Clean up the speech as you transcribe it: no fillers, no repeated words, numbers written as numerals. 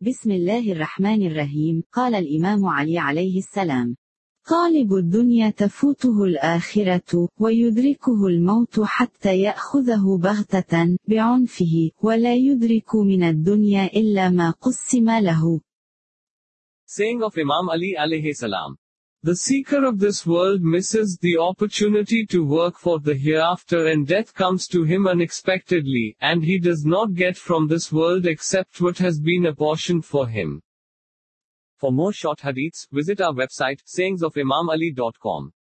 بسم الله الرحمن الرحيم. قال الإمام علي عليه السلام: طالب الدنيا تفوته الآخرة، ويدركه الموت حتى يأخذه بغتة بعنفه، ولا يدرك من الدنيا إلا ما قسم له. Saying of Imam Ali alayhi salam. The seeker of this world misses the opportunity to work for the hereafter, and death comes to him unexpectedly, and he does not get from this world except what has been apportioned for him. For more short hadiths, visit our website, sayingsofimamali.com.